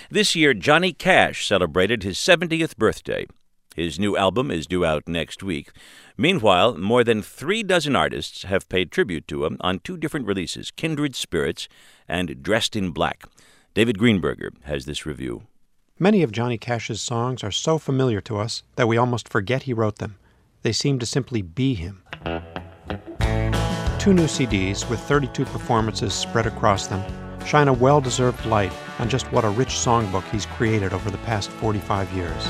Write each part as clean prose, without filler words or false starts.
This year, Johnny Cash celebrated his 70th birthday. His new album is due out next week. Meanwhile, more than 36 artists have paid tribute to him on 2 different releases, Kindred Spirits and Dressed in Black. David Greenberger has this review. Many of Johnny Cash's songs are so familiar to us that we almost forget he wrote them. They seem to simply be him. 2 new CDs with 32 performances spread across them shine a well-deserved light on just what a rich songbook he's created over the past 45 years.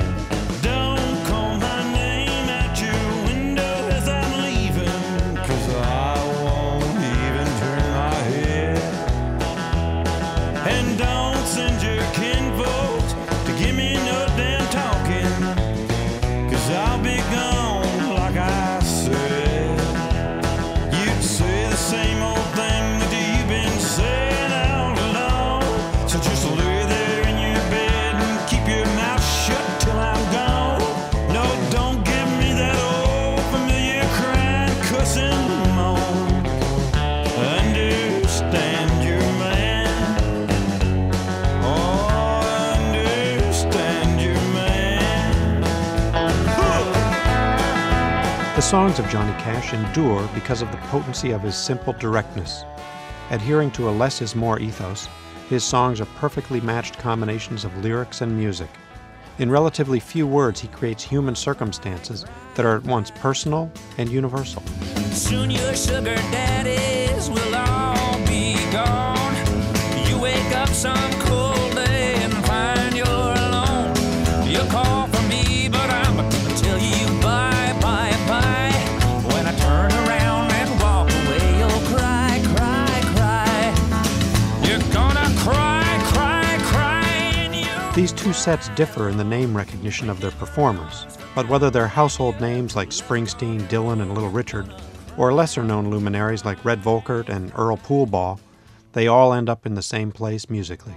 The songs of Johnny Cash endure because of the potency of his simple directness. Adhering to a less is more ethos, his songs are perfectly matched combinations of lyrics and music. In relatively few words, he creates human circumstances that are at once personal and universal. Soon your sugar daddies will all be gone. You wake up some cold day and find you're alone. You call for me, but I'm gonna tell you bye, bye, bye. When I turn around and walk away, you'll cry, cry, cry. You're gonna cry, cry, cry. And you... These 2 sets differ in the name recognition of their performers, but whether they're household names like Springsteen, Dylan, and Little Richard, or lesser-known luminaries like Red Volkert and Earl Poolball, they all end up in the same place musically.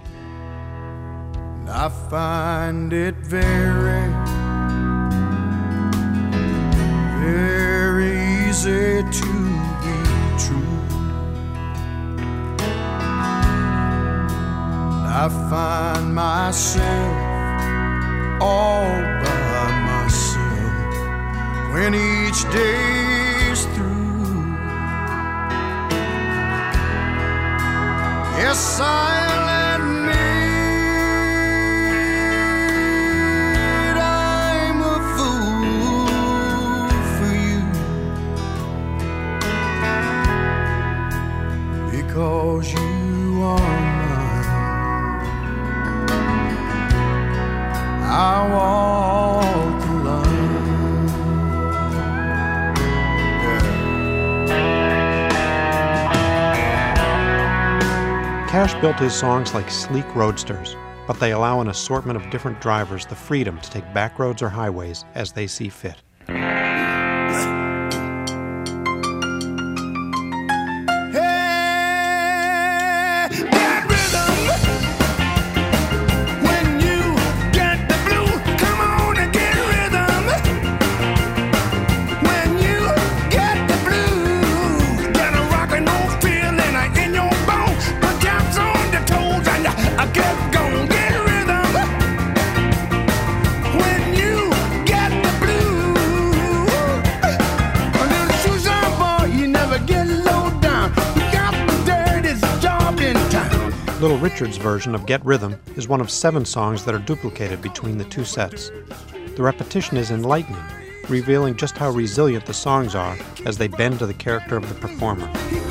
I find it very, very easy to be true. I find myself all by myself when each day's through. Yes, I'll admit I'm a fool for you, because you are mine. I walk the line. Cash built his songs like sleek roadsters, but they allow an assortment of different drivers the freedom to take back roads or highways as they see fit. Little Richard's version of Get Rhythm is one of 7 songs that are duplicated between the 2 sets. The repetition is enlightening, revealing just how resilient the songs are as they bend to the character of the performer.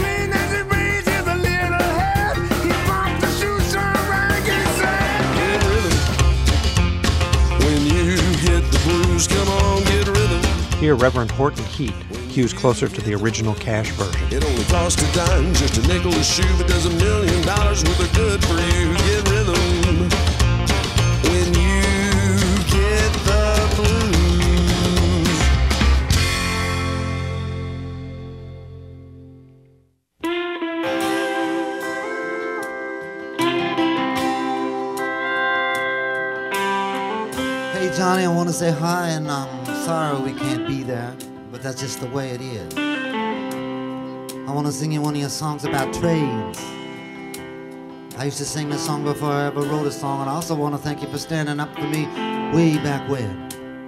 Here, Reverend Horton Heat cues closer to the original Cash version. It only costs a dime, just a nickel a shoe, but does $1 million worth of good for you. Get rhythm when you get the blues. Hey Johnny, I want to say hi, and I'm sorry we can't be there, but that's just the way it is. I want to sing you one of your songs about trains. I used to sing this song before I ever wrote a song, and I also want to thank you for standing up for me way back when.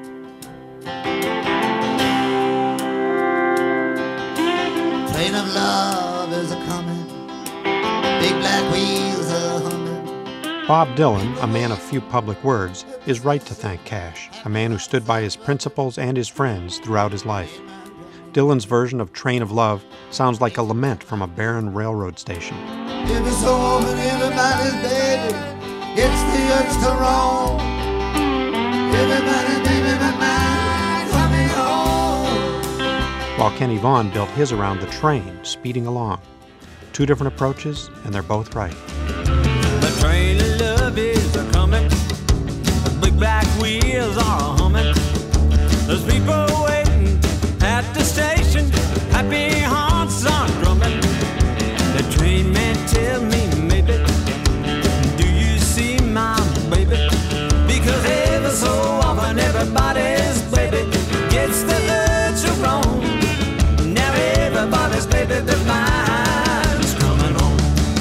Train of love is a-coming, big black wheels a-humming. Bob Dylan, a man of few public words, is right to thank Cash, a man who stood by his principles and his friends throughout his life. Dylan's version of Train of Love sounds like a lament from a barren railroad station. If it's home and everybody's baby, it's the urge to roam. Everybody baby but mine coming home. While Kenny Vaughan built his around the train speeding along. Two different approaches, and they're both right. The train of love is a-coming, the big black wheels are a-humming. There's people waiting at the station, happy hearts are drumming. The train man tell me maybe, do you see my baby? Because ever so often everybody's baby gets the urge to roam. Now everybody's baby but mine's coming home.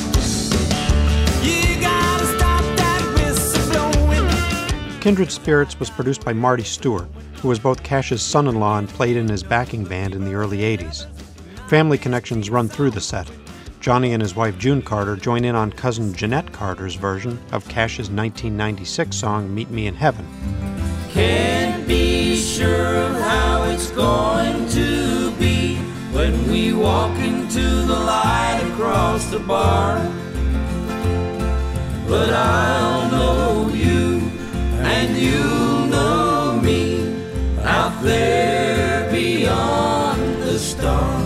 You gotta stop that whistle blowing. Kindred Spirits was produced by Marty Stewart, who was both Cash's son-in-law and played in his backing band in the early 80s. Family connections run through the set. Johnny and his wife June Carter join in on cousin Jeanette Carter's version of Cash's 1996 song Meet Me in Heaven. Can't be sure of how it's going to be when we walk into the light across the bar. But I'll know you and you'll know me out there beyond the stars.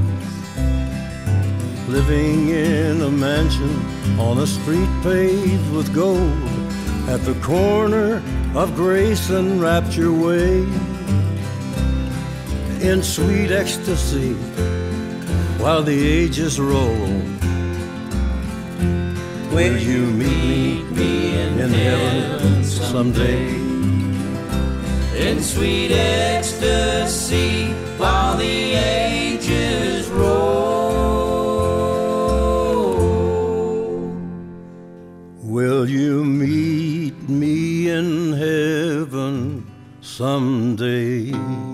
Living in a mansion on a street paved with gold at the corner of Grace and Rapture Way, in sweet ecstasy while the ages roll. Will you meet me in heaven someday? In sweet ecstasy while the ages roll. Will you meet me in heaven someday?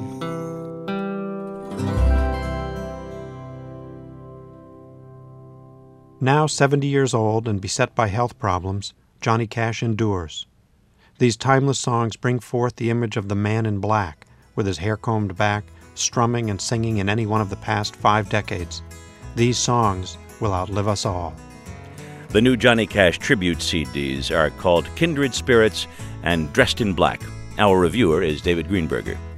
Now 70 years old and beset by health problems, Johnny Cash endures. These timeless songs bring forth the image of the man in black, with his hair combed back, strumming and singing in any one of the past 5 decades. These songs will outlive us all. The new Johnny Cash tribute CDs are called Kindred Spirits and Dressed in Black. Our reviewer is David Greenberger.